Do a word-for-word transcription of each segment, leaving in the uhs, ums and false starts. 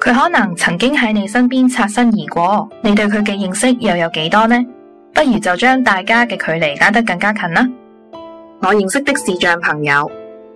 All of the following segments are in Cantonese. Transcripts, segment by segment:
佢可能曾經喺你身邊擦身而過，你對佢嘅認識又有幾多呢？不如就將大家嘅距離拉得更加近啦。我認識的視障朋友。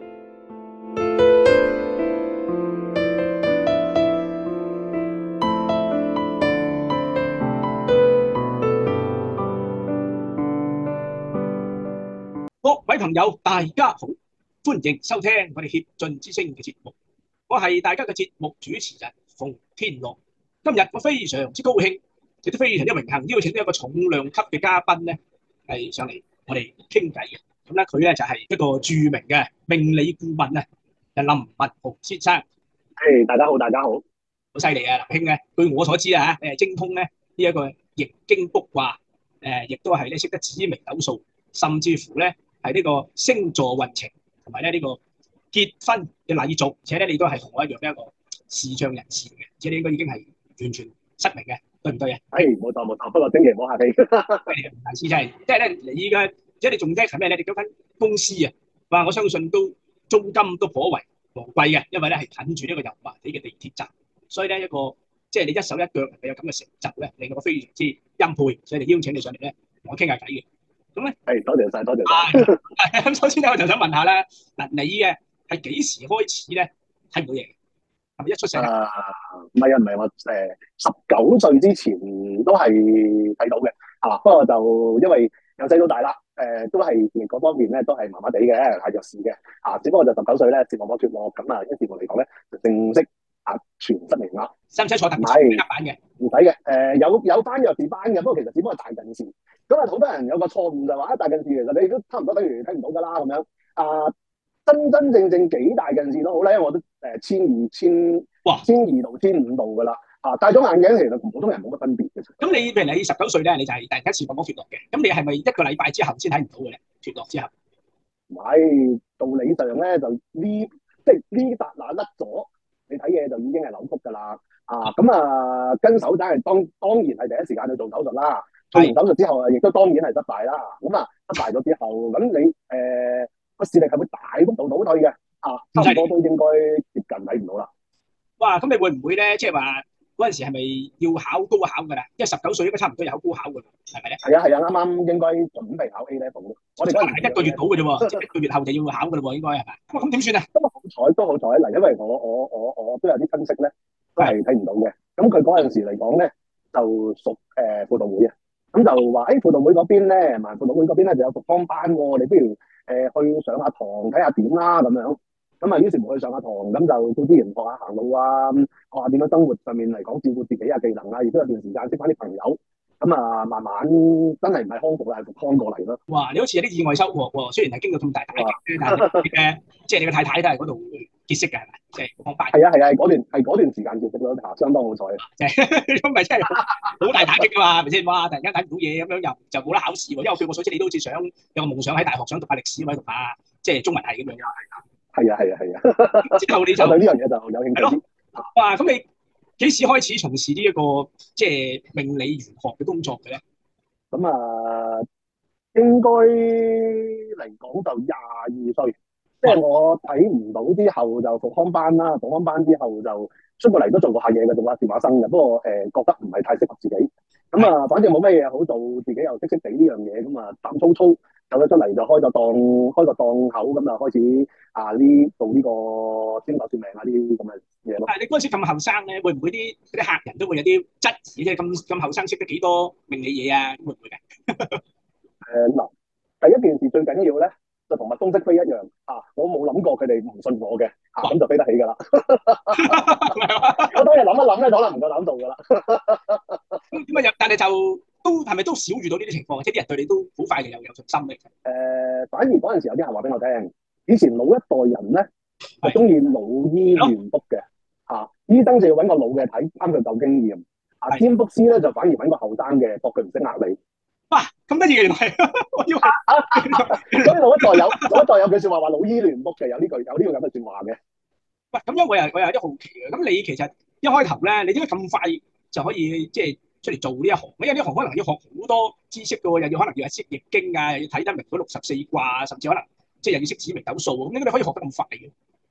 各位朋友，大家好，歡迎收聽我哋協進之聲嘅節目。我係大家嘅節目主持人馮天樂。今日我非常之高興，亦都非常之榮幸邀請到一個重量級嘅嘉賓咧，係上嚟我哋傾偈嘅。咁咧，佢咧就係一個著名嘅命理顧問啊，就林文豪先生。 誒，大家好，大家好， 好犀利啊，林兄咧！據我所知啊，你係精通咧呢一個易經卜卦，誒，亦都係咧識得紫微斗數，甚至乎咧係呢個星座運程，同埋咧呢個結婚嘅禮俗，而且咧你都係同我一樣一個視障人士嚟嘅，即係你應該已經係完全失明嘅，對唔對啊？ 誒，冇錯冇錯，不過千祈唔好客氣。 林大師真係，即係咧你依家，即係你仲叻係咩咧？你嗰間公司啊，哇！我相信都租金都頗為昂貴嘅，因為咧係近住呢個油麻地嘅地鐵站，所以咧一個即係你一手一腳你有咁嘅成就咧，令我非常之欽佩，所以嚟邀請你上嚟咧同我傾下偈嘅。咁咧， 係多謝晒，多謝晒。 咁首先咧，我就想問下啦，嗱，你嘅係幾時開始咧睇唔到嘢？係咪一出世？ 啊，唔係啊，唔係我誒十九歲之前都係睇到嘅，啊，不過就因為由細到大啦，誒都係嗰方面咧都係麻麻地嘅，係弱視嘅，啊，只不過就十九歲咧視網膜脫落，咁啊，一視乎嚟講咧就正式啊全失明啦。 使唔使坐特別黑板嘅？ 唔使嘅，誒有有班弱視班嘅，不過其實只不過係大近視。咁啊，好多人有個錯誤就話啊，大近視其實你都差唔多等於睇唔到㗎啦咁樣。啊，真真正正幾大近視都好咧，因為我都誒千二千哇千二度千五度㗎啦。啊，戴咗眼鏡其實同普通人冇乜分別嘅。 咁你譬如你十九歲咧，你就係突然間視網膜脫落嘅，咁你係咪一個禮拜之後先睇唔到嘅咧？脫落之後？ 唔係，道理上咧就呢即係呢笪嗱甩咗，你睇嘢就已經係扭曲㗎啦。啊，咁啊跟手仔係當當然係第一時間去做手術啦。做完手術之後啊，亦都當然係失敗啦。咁啊，失敗咗之後，咁你誒個視力係會大幅度倒退嘅，啊，差唔多都應該接近睇唔到啦。 哇！咁你會唔會咧？即係話嗰陣時係咪要考高考㗎啦？因為十九歲應該差唔多有考高考㗎啦，係咪咧？ 係啊係啊，啱啱應該準備考 A level。我哋嗰陣一個月到嘅啫喎，一個月後就要考㗎啦喎，應該係咪？咁點算啊？ 都好彩，都好彩嗱，因為我我我我都有啲親戚咧，都係睇唔到嘅。咁佢嗰陣時嚟講咧，就屬誒輔導會啊。咁就話誒輔導會嗰邊咧，埋輔導會嗰邊咧就有復康班喎，你不如誒、呃、去上下堂睇下點啦咁樣。咁啊，於是乎去上下堂，咁就早啲人學下行路啊，學下點樣生活上面嚟講照顧自己啊技能啊，亦都有段時間識翻啲朋友。咁啊，慢慢真係唔係康復啦，係復康過嚟咯。 哇！你好似有啲意外收穫喎，雖然係經過咁大打擊，但係誒，即係你個太太都係嗰度結識嘅係咪？即係復康班。係啊係啊，嗰段係嗰段時間結識咯，嚇，相當好彩。 即係咁咪真係好大打擊㗎嘛？係咪先？哇！突然間睇唔到嘢咁樣，又就冇得考試喎。因為據我所知，你都好似想有個夢想喺大學想讀下歷史，或者讀下即係中文系咁樣㗎。 係啊係啊係啊。 之後你就對呢樣嘢就有興趣啲。 哇！咁你幾時開始從事呢一個即係命理玄學嘅工作嘅咧？ 咁啊，應該嚟講就廿二歲，即係我睇唔到之後就復康班啦，復康班之後就出過嚟都做過下嘢嘅，做下電話生嘅，不過誒、呃、覺得唔係太適合自己。咁啊，反正冇乜嘢好做，自己又識識地呢樣嘢，咁啊膽粗粗走咗出嚟就開個檔，開個檔口咁啊開始啊呢做呢個星座算命啊呢啲咁嘅嘢咯。 但係你嗰陣時咁後生咧，會唔會啲啲客人都會有啲質疑，即係咁咁後生識得幾多命理嘢啊？會唔會嘅？誒嗱，第一件事最緊要咧，就同蜜蜂識飛一樣啊！我冇諗過佢哋唔信我嘅，啊咁就飛得起㗎啦。我當日諗一諗咧，可能唔夠膽做㗎啦。 咁啊，但係就都係咪都少遇到呢啲情況？即係啲人對你都好快就有有信心嘅。誒、 呃，反而嗰陣時有啲人話俾我聽，以前老一代人咧就中意老醫亂卜嘅，啊醫生就要揾個老嘅睇，啱佢夠經驗。啊占卜師咧就反而揾個後生嘅，搏佢唔識呃你。 哇，咁得意嘅原來，我要所以老一代有老一代有句説話話老醫亂卜嘅，有呢句有呢個咁嘅説話嘅。 喂，咁樣我又我又有啲好奇嘅，咁你其實一開頭咧，你點解咁快就可以即係出嚟做呢一行？因為呢行可能要學好多知識嘅喎，又要可能要係識易經啊，又要睇得明嗰六十四卦，甚至可能即係又要識紫微斗數，咁點解你可以學得咁快嘅？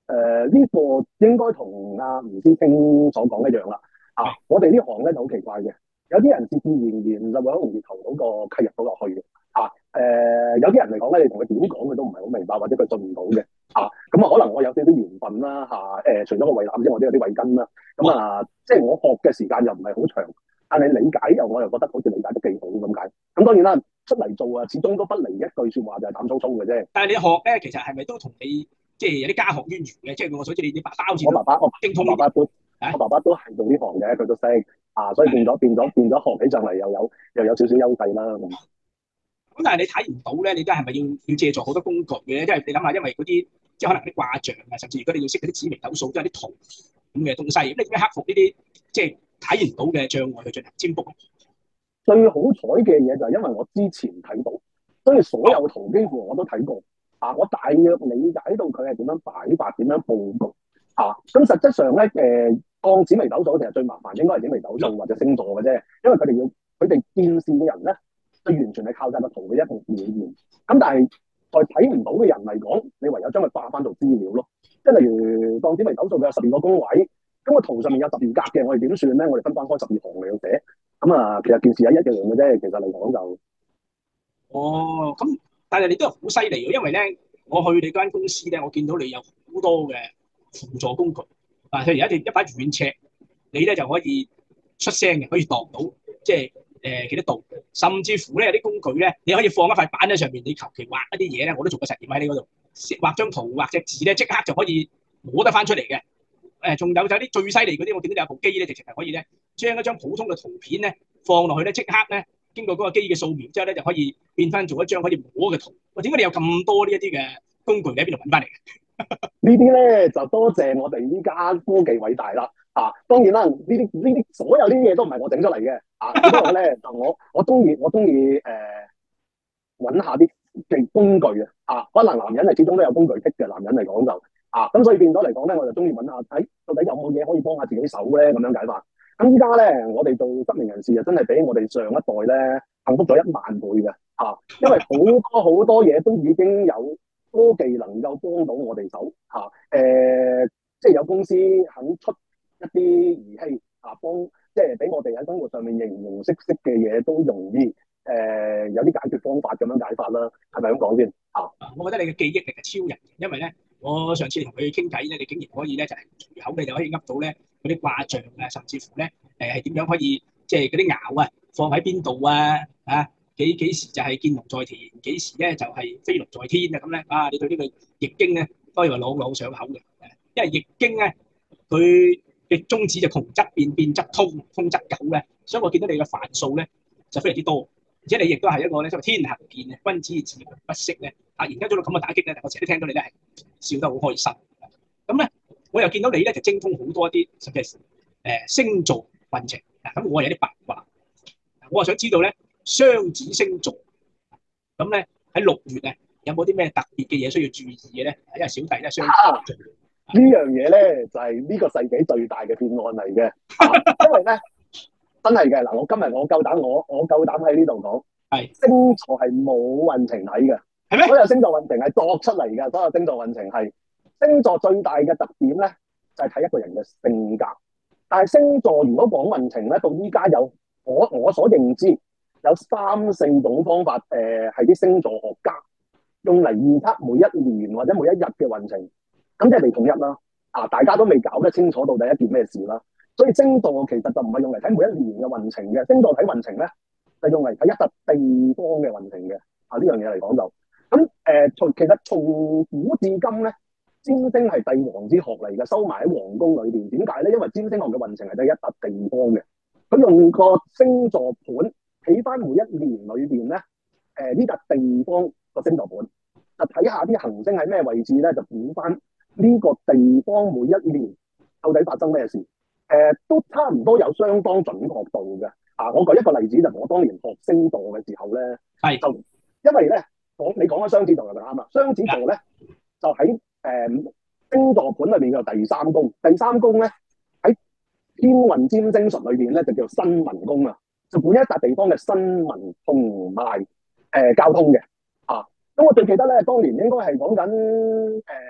誒呢個應該同阿吳師兄所講一樣啦。啊，我哋呢行咧就好奇怪嘅，有啲人自自然然就會好容易投到個契入到落去嘅。啊，誒有啲人嚟講咧，你同佢點講佢都唔係好明白，或者佢信唔到嘅。啊，咁啊可能我有少少緣分啦。嚇、啊，誒除咗個胃腩之外，我都有啲慧根啦。咁啊，即係我學嘅時間又唔係好長，但係理解又我又覺得好似理解得幾好咁解。咁當然啦，出嚟做啊，始終都不離一句説話就係膽粗粗嘅啫。 但係你學咧，其實係咪都同你即係有啲家學淵源嘅？即係我所知你啲爸爸好似我爸爸我精通， 我爸爸都、 啊、 我爸爸都係做呢行嘅，佢都識啊，所以變咗變咗變咗學起上嚟又有又有少少優勢啦。咁咁但係你睇唔到咧，你都係咪要要借助好多工具嘅？因為你諗下，因為嗰啲即係可能啲卦象啊，甚至如果你要識嗰啲紫微斗數，都有啲圖咁嘅東西。咁你點樣克服呢啲即係睇唔到嘅障礙去進行占卜？ 最好彩嘅嘢就係因為我之前睇到，所以所有圖幾乎我都睇過啊，我大約理解到佢係點樣擺法、點樣佈局啊。咁實質上咧，誒當紫微斗數其實最麻煩應該係紫微斗數或者星座嘅啫，因為佢哋要佢哋見事嘅人咧，就完全係靠晒個圖嘅一個表現。咁但係在睇唔到嘅人嚟講，你唯有將佢化翻做資料咯。即係例如當紫微斗數佢有十二個宮位，咁個圖上面有十二格嘅，我哋點算咧？我哋分翻開十二行嚟寫。咁啊，其實件事係一樣嘅啫。其實嚟講就， 哦，咁但係你都係好犀利嘅，因為咧，我去你間公司咧，我見到你有好多嘅輔助工具。啊，譬如一一把軟尺，你咧就可以出聲嘅，可以度到即係誒幾多度，甚至乎咧有啲工具咧，你可以放一塊板喺上面，你求其畫一啲嘢咧，我都做過實驗喺你嗰度，畫張圖畫隻字咧，即刻就可以摸得翻出嚟嘅。誒，仲有就啲最犀利嗰啲，我見到有部機咧，直情係可以咧，將一張普通嘅圖片咧放落去咧，即刻咧經過嗰個機嘅掃描之後咧，就可以變翻做一張可以摸嘅圖。喂，點解你有咁多呢一啲嘅工具，你喺邊度揾翻嚟嘅？ 呢啲咧就多謝我哋依家科技偉大啦。啊，當然啦，呢啲呢啲所有呢啲嘢都唔係我整出嚟嘅。啊，不過咧就我我中意我中意誒揾下啲嘅工具啊。啊，可能男人係始終都有工具癖嘅，男人嚟講就啊，咁所以變咗嚟講咧，我就中意揾下睇、哎、到底有冇嘢可以幫下自己手咧，咁樣解法。咁依家咧，我哋做失明人士啊，真係比我哋上一代咧幸福咗一萬倍嘅。啊，因為好多好多嘢都已經有科技能夠幫到我哋手嚇。誒、啊，即係有公司肯出一啲儀器啊，幫即係俾我哋喺生活上面形形色色嘅嘢都容易誒、呃，有啲解決方法咁樣解法啦，係咪咁講先啊？ 我覺得你嘅記憶力係超人，因為咧，我上次同佢傾偈咧，你竟然可以咧就係隨口你就可以噏到咧嗰啲卦象啊，甚至乎咧誒係點樣可以即係嗰啲爻啊放喺邊度啊啊幾幾時就係見龍在田，幾時咧就係飛龍在天啊咁咧啊！你對呢個易經咧都可以話朗朗上口嘅，因為易經咧佢嘅宗旨就窮則變，變則通，通則久咧，所以我見到你嘅範數咧就非常之多。而且你亦都係一個咧，即係天行健嘅君子自強不息咧。突然間做到咁嘅打擊咧，我成日都聽到你咧係笑得好開心。咁咧，我又見到你咧就精通好多一啲甚至係誒星座運程。咁我有啲八卦，我係想知道咧雙子星座咁咧喺六月啊，有冇啲咩特別嘅嘢需要注意嘅咧？因為小弟咧雙子座呢樣嘢咧就係、是、呢個世紀最大嘅騙案嚟嘅。啊，因為咧。真係嘅嗱，我今日我夠膽，我我夠膽喺呢度講，係星座係冇運程睇嘅，係咩？所有星座運程係作出嚟嘅，所有星座運程係星座最大嘅特點咧，就係、是、睇一個人嘅性格。但係星座如果講運程咧，到依家有我我所認知有三四種方法，誒係啲星座學家用嚟預測每一年或者每一日嘅運程，咁即係未統一啦。啊，大家都未搞得清楚到底一件咩事啦。所以星座其實就唔係用嚟睇每一年嘅運程嘅，星座睇運程咧就用嚟睇一笪地方嘅運程嘅。啊，呢樣嘢嚟講就咁誒，從、呃、其實從古至今咧，占星係帝王之學嚟嘅，收埋喺皇宮裏邊。點解咧？因為占星學嘅運程係睇一笪地方嘅，佢用個星座盤起翻每一年裏邊咧，誒呢笪地方個星座盤，就睇下啲行星喺咩位置咧，就估翻呢個地方每一年到底發生咩事。誒、呃、都差唔多有相當準確度嘅。啊，我舉一個例子就我當年學星座嘅時候咧，係就因為咧講你講緊雙子座就啱啦。雙子座咧就喺誒、呃、星座盤裏面嘅第三宮，第三宮咧喺天運占星術裏邊咧就叫做新聞宮啊，就管一笪地方嘅新聞同埋誒交通嘅。啊，咁我最記得咧，當年應該係講緊誒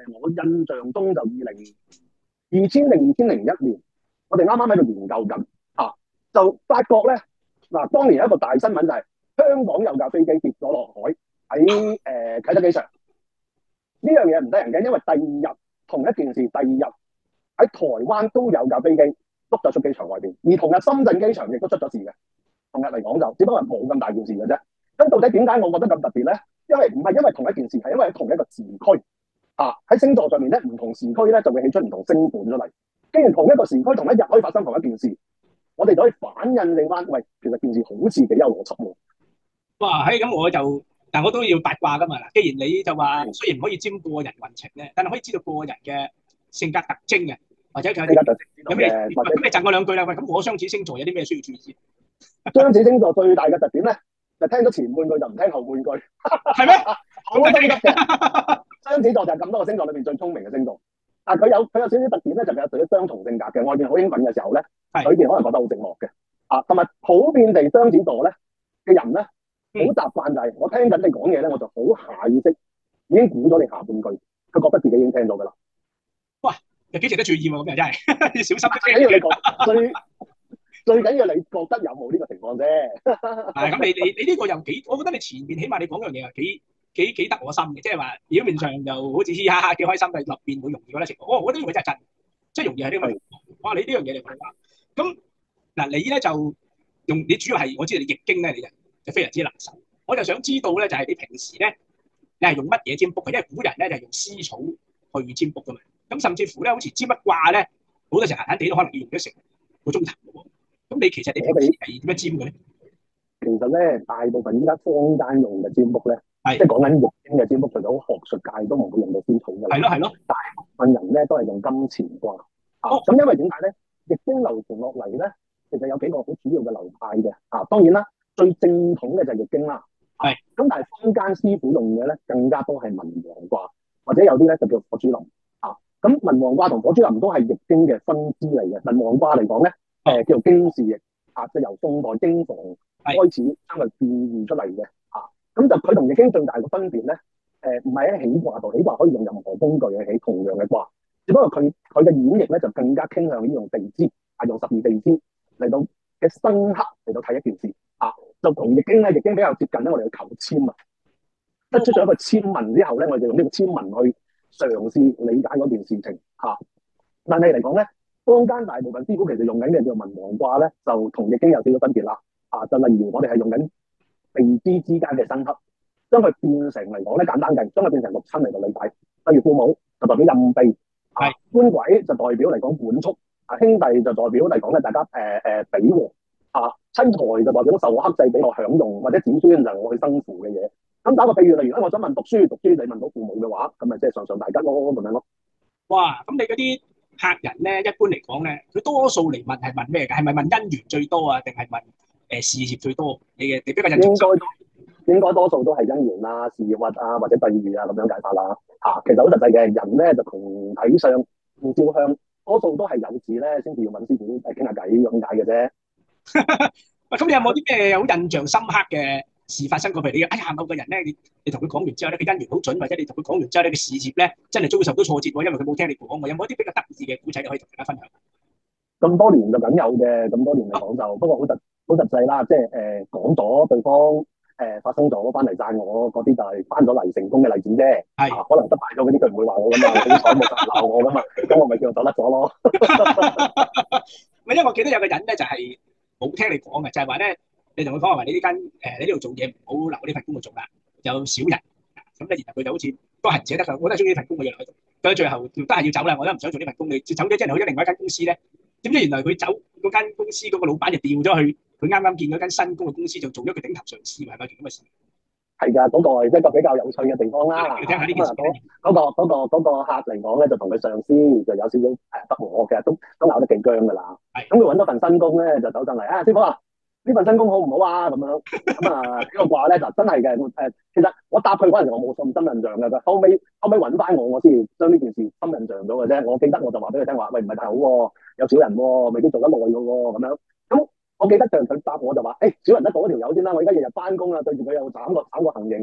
我印象中就二零二千零二千零一年，我哋啱啱喺度研究緊啊，就發覺咧嗱，當年有一個大新聞就係、是、香港有架飛機跌咗落海喺誒、呃、啟德機場。呢樣嘢唔得人驚，因為第二日同一件事，第二日喺台灣都有架飛機碌咗出機場外邊，而同日深圳機場亦都出咗事嘅。同日嚟講就只不過冇咁大件事嘅啫。咁到底點解我覺得咁特別咧？因為唔係因為同一件事，係因為喺同一個時區啊，喺星座上面咧，唔同時區咧就會起出唔同星盤出嚟。既然同一個時區同一日可以發生同一件事，我哋就可以反印證翻，喂，其實件事好似幾有邏輯喎。 哇，嘿，咁我就，但我都要八卦噶嘛。嗱，既然你就話雖然唔可以占個人運程咧，但係可以知道個人嘅性格特徵嘅，或者佢有咩，咁你贈我兩句啦。喂，咁我雙子星座有啲咩需要注意？ 雙子星座最大嘅特點咧，就聽咗前半句就唔聽後半句， 係咩？ 好得意嘅。雙子座就係咁多個星座裏面最聰明嘅星座，但係佢有佢有少少特點咧，就係有少少雙重性格嘅。外邊好興奮嘅時候咧，裏邊可能覺得好寂寞嘅。啊，同埋普遍地雙子座咧嘅人咧，好習慣就係我聽緊你講嘢咧，我就好下意識已經估咗你下半句，佢覺得自己已經聽到噶啦。 哇，有幾值得注意喎！咁又真係要小心。 最緊要你講最最緊要你覺得有冇呢個情況啫。 係咁，你你你呢個又幾？我覺得你前面起碼你講樣嘢啊，幾幾幾得我心嘅，即係話表面上就好似嘻嘻哈哈幾開心，但係入邊會容易覺得情況。哦，我覺得呢個真係真，即係容易係呢個。哇，你呢樣嘢你講啱。咁嗱，你咧就用你主要係我知道你易經咧，你就就非常之拿手。我就想知道咧，就係你平時咧，你係用乜嘢占卜嘅？因為古人咧就係用絲草去占卜噶嘛。咁甚至乎咧，好似占乜卦咧，好多時閒閒地都可能要用咗成個鐘頭嘅喎。咁你其實你平時係點樣占嘅咧？ 其實咧，大部分依家坊間用嘅占卜咧，即係講緊易經嘅占卜，除咗學術界都唔會用到絲草嘅。 係咯係咯， 大部分人咧都係用金錢卦。啊，咁、哦、因為點解咧？易經流傳落嚟咧，其實有幾個好主要嘅流派嘅。啊，當然啦，最正統嘅就係易經啦。係。咁、啊、但係坊間師傅用嘅咧，更加多係文王卦，或者有啲咧就叫火珠林。啊，咁文王卦同火珠林都係易經嘅分支嚟嘅。文王卦嚟講咧，誒、呃、叫做經世易。啊，就由宋代經房開始將佢變異出嚟嘅。啊，咁就佢同易經最大嘅分別咧，誒唔係喺起卦度，起卦可以用任何工具去起同樣嘅卦，只不過佢佢嘅演繹咧就更加傾向於用地支，啊用十二地支嚟到嘅生克嚟到睇一件事。啊，就同易經咧，易經比較接近咧，我哋去求籤啊，得出咗一個籤文之後咧，我哋就用呢個籤文去嘗試理解嗰件事情。啊，但係嚟講咧，坊間大部分師傅其實用緊嘅叫文王卦咧，就同易經有少少分別啦。啊，就例如我哋係用緊地支之間嘅生克，將佢變成嚟講咧，簡單嘅，將佢變成六親嚟到理解。例如父母就代表蔭庇，啊官鬼就代表嚟講管束，啊兄弟就代表嚟講咧，大家誒誒比和，啊妻財就代表受我克制俾我享用，或者子孫就係我去生父嘅嘢。咁打個比喻，例如咧，我想問讀書，讀書你問到父母嘅話，咁咪即係上上大吉咯，咁樣咯。哇！咁你嗰啲客人咧，一般嚟講咧，佢多數嚟問係問咩嘅？係咪問姻緣最多啊，定係問誒、呃、事業最多？你嘅你比較印象深？應該應該多數都係姻緣啊、事業啊或者際遇啊咁樣解法啦。嚇、啊，其實好實際嘅人咧，就同睇相、互照向，多數都係有事咧先至要揾師傅誒傾下偈咁解嘅啫。喂，咁你有冇啲咩好印象深刻嘅事發生過？譬如你哎呀某個人咧，你你同佢講完之後咧，佢姻緣好準，或者你同佢講完之後咧，佢事業咧真係遭受到挫折喎，因為佢冇聽你講喎。有冇一啲比較得意嘅故仔你可以同大家分享？咁多年就梗有嘅，咁多年嚟講就、哦、不過好實好實際啦，即係誒講咗對方誒、呃、發生咗翻嚟讚我嗰啲就係翻咗嚟成功嘅例子啫。係、啊，可能失敗咗嗰啲佢唔會話我噶嘛，好彩冇人鬧我噶嘛，咁我咪叫做走甩咗咯。咪因為我記得有個人咧就係、是、冇聽你講嘅，就係話咧。你同佢講話你呢間誒你呢度做嘢唔好留呢份工度做啦，有少人咁咧，然後佢就好似都係唔捨得㗎，我都係中意呢份工嘅，喺度。到最後都係要走啦，我都唔想做呢份工，你走咗之後去咗另外一間公司咧，點知原來佢走嗰間公司嗰個老闆就調咗去佢啱啱見嗰間新工嘅公司，就做咗佢頂頭上司，係咪件咁嘅事？係㗎，嗰、那個係一個比較有趣嘅地方啦。聽下呢件事。嗰、那個嗰、那個嗰、那個客嚟講咧，就同佢上司就有少少誒不和嘅，都都鬧得幾僵㗎啦。係。咁佢揾到份新工咧，就走上嚟啊，師傅啊！呢份新工好唔好啊？咁樣咁啊，呢個卦咧就真係嘅。誒，其實我答佢嗰陣時，我冇信心印象嘅。佢後尾後尾揾翻我，我先將呢件事深印象咗嘅啫。我記得我就話俾佢聽話，喂唔係太好喎，有少人喎，未必做得耐嘅喎，咁樣。咁我記得就佢答我就話，誒少人得嗰條友先啦。我而家日日翻工啊，對住佢又斬個斬個行刑啊。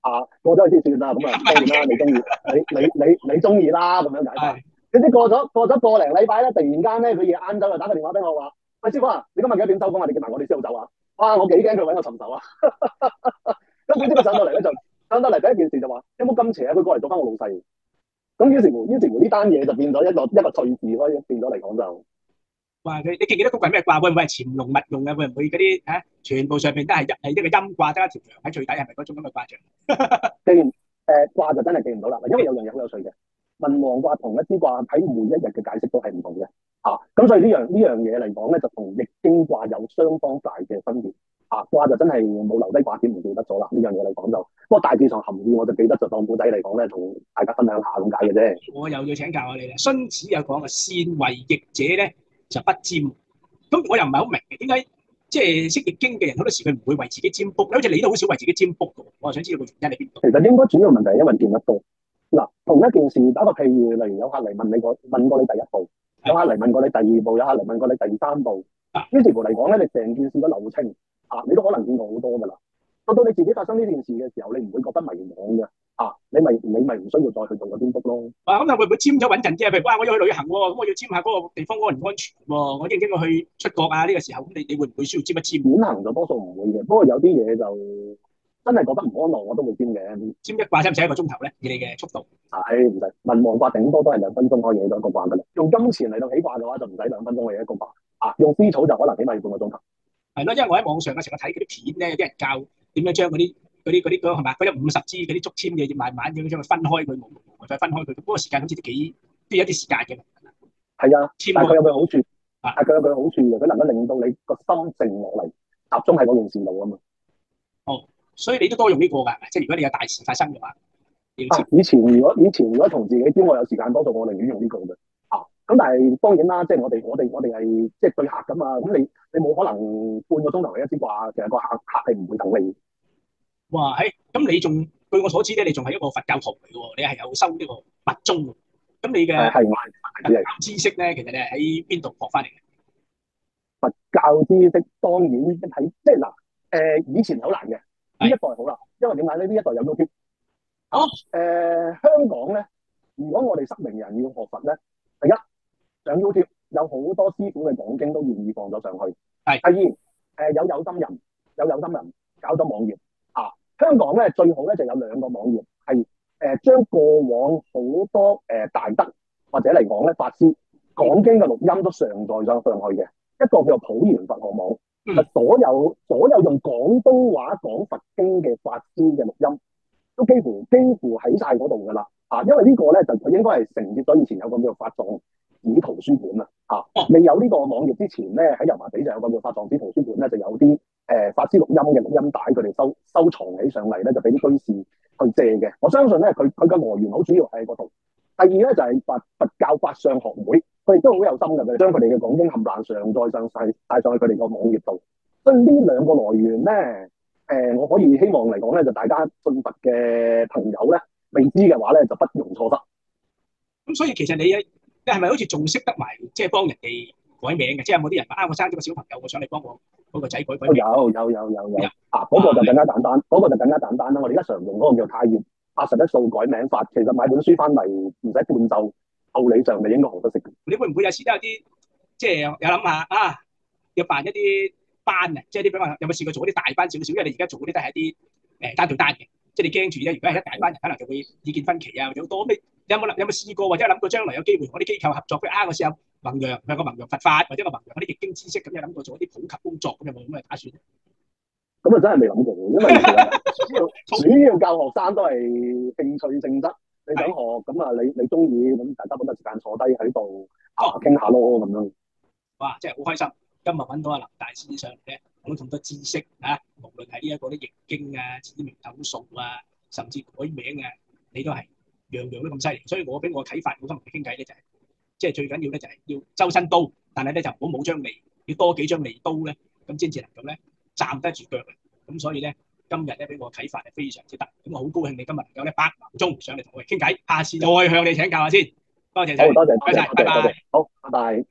啊，過咗去先算啦。咁啊，當然啦，你中意，你你你你中意啦，咁樣解法。點知過咗過咗個零禮拜咧，突然間咧，佢夜晏晝就打個電話俾我話：喂，師傅啊，你今日幾多點收工啊？你叫埋我哋先好走啊！哇，我幾驚佢揾我尋仇啊！咁點知佢上到嚟咧就上到嚟第一件事就話：有冇咁邪啊？佢過嚟做翻我老細。咁於是乎，於是乎呢單嘢就變咗一個一個趣事咯，變咗嚟講就。 哇！佢你記唔記得嗰個係咩卦？會唔會係潛龍勿用啊？會唔會嗰啲嚇全部上邊都係一係一個陰卦，得一條陽喺最底，係咪嗰種咁嘅卦象？ 既然誒卦就真係記唔到啦，因為有樣嘢好有趣嘅，文王卦同一支卦喺每一日嘅解釋都係唔同嘅啊。咁所以呢樣呢樣嘢嚟講咧，就同易經卦有相當大嘅分別啊。卦就真係冇留低卦點唔記得咗啦。呢樣嘢嚟講就，不過大致上含義我就記得，就當古仔嚟講咧，同大家分享下咁解嘅啫。 我又要請教下你啦。荀子有講嘅善為易者咧就不占，咁我又唔係好明嘅，點解即係識易經嘅人好多時佢唔會為自己占卜咧？好似你都好少為自己占卜嘅，我係想知道個原因喺邊度。其實應該主要問題係因為見得多。嗱，同一件事打個譬如，例如有客嚟問你個問過你第一步，有客嚟問過你第二步，有客嚟問過你第三步，於是乎嚟講咧，你成件事嘅流程啊，你都可能見過好多噶啦。到到你自己發生呢件事嘅時候，你唔會覺得迷惘嘅啊，你咪你咪唔需要再去做個占卜咯。 啊，咁啊會唔會占咗穩陣啲啊？譬如哇，我要去旅行喎，咁我要占下嗰個地方安唔安全喎，我應唔應該去出國啊？呢個時候咁你你會唔會需要占一占？ 遠行就多數唔會嘅，不過有啲嘢就真係覺得唔安樂，我都會占嘅。 占一卦使唔使一個鐘頭咧？以你嘅速度？ 係唔使，文王卦頂多都係兩分鐘可以起到一個卦噶啦。用金錢嚟到起卦嘅話，就唔使兩分鐘起一個卦啊。用絲草就可能起碼要半個鐘頭。係咯，因為我喺網上嘅時候睇嗰啲片咧，有啲人教點樣將嗰啲嗰啲嗰啲嗰係嘛，嗰啲五十支嗰啲竹籤嘅嘢，慢慢咁將佢分開佢，再分開佢，嗰個時間好似都幾都有啲時間嘅。 係啊，但係佢有佢好處，啊，佢有佢好處嘅，佢能夠令到你個心靜落嚟，集中喺嗰件事度啊嘛。 哦，所以你都多用呢個㗎，即係如果你有大事發生嘅話。 啊，以前如果以前如果同自己知我有時間多數，我寧願用呢個嘅。啊，咁但係當然啦，即係我哋我哋我哋係即係對客㗎嘛，咁你你冇可能半個鐘頭一支卦，其實個客客係唔會等你。 哇，誒，咁你仲據我所知咧，你仲係一個佛教徒嚟嘅喎，你係有修呢個密宗嘅，咁你嘅係係知識咧，其實你係喺邊度學翻嚟嘅？ 佛教知識當然喺即係嗱，誒以前好難嘅，呢一代好啦，因為點解咧？呢一代有 YouTube。哦，誒、呃、香港咧，如果我哋失明人要學佛咧，第一上 YouTube 有好多師傅嘅講經都願意放咗上去。係。第二，誒、呃、有有心人，有有心人搞咗網頁啊。香港咧最好咧就有兩個網頁，係誒將過往好多誒、呃、大德或者嚟講咧法師講經嘅錄音都上載咗上去嘅。一個叫做普賢佛學網，係、嗯、所有所有用廣東話講佛經嘅法師嘅錄音。都幾乎幾乎喺晒嗰度噶啦，啊，因為呢個咧就佢應該係承接咗以前有個叫做法藏寺圖書館啊，啊，未有呢個網頁之前咧，喺油麻地就有個叫法藏寺圖書館咧，就有啲誒、呃、法師錄音嘅錄音帶，佢哋收收藏起上嚟咧，就俾啲居士去借嘅。我相信咧，佢佢嘅來源好主要喺嗰度。第二咧就係、是、佛佛教法相學會，佢亦都好有心嘅，佢將佢哋嘅講經冚唪唥上載上晒帶上去佢哋個網頁度。所以呢兩個來源咧。誒、呃，我可以希望嚟講咧，就大家信佛嘅朋友咧，未知嘅話咧，就不容錯失。 咁所以其實你你係咪好似仲識得埋，即係幫人哋改名嘅？即係有冇啲人啊？我生咗個小朋友，我想你幫我嗰個仔改改名。 有有有有有啊！嗰、那個就更加簡單，嗰、那個就更加簡單啦。我哋而家常用嗰個叫太乙八十一數改名法，其實買本書翻嚟唔使伴奏，道理上你應該學得識。 你會唔會有時都有啲即係有諗下啊？要辦一啲班啊，即係啲比如話有冇試過做嗰啲大班少少？因為你而家做嗰啲都係一啲誒單對單嘅，即係你驚住咧，如果係一大班人，可能就會意見分歧啊，或者好多。咁你有冇有冇試過，或者諗過將來有機會同啲機構合作？譬如啊，我試下弘揚有個弘揚佛法，或者個弘揚嗰啲易經知識，咁有諗過做一啲普及工作咁，有冇咁嘅打算？ 咁啊真係未諗過，因為主要主要教學生都係興趣性質，你想學咁啊，你你中意咁，大家揾個時間坐低喺度啊傾下咯咁樣。 哇！真係好開心。今日揾到阿林大師上嚟咧，講咗咁多知識啊，無論係呢一個啲易經啊、指名斗數啊，甚至改名啊，你都係樣樣都咁犀利。所以我俾我啟發，我今日傾偈咧就係、是，即係最緊要咧就係要周身刀，但係咧就唔好冇張利，要多幾張利刀咧，咁先至能夠咧站得住腳嘅。咁所以咧，今日咧俾我啟發係非常之得。咁我好高興你今日能夠咧百忙中上嚟同我哋傾偈，下次再向你請教下先。多謝晒， 好多謝， 多謝，拜拜。 好，拜拜。